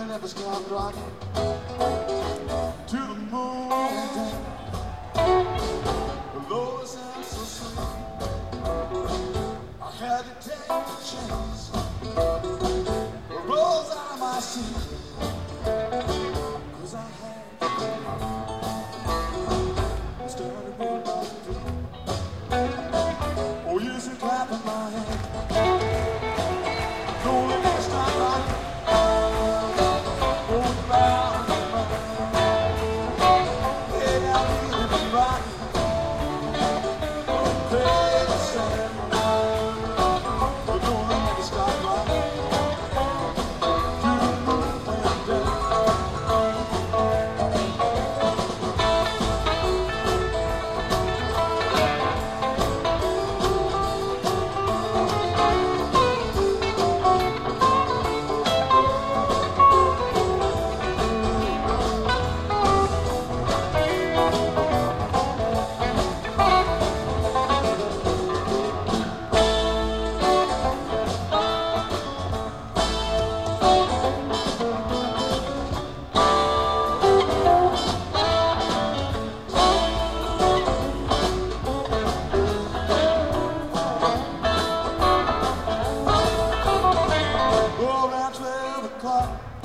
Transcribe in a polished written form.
never stop rocking to the moon and down. The Lord sounds so sweet. I had to take a chance. I rose out of my seat. 'Cause I had to started with a rock. Oh, you should clap in my hand. Don't let me stop rocking. Go around 12 o'clock.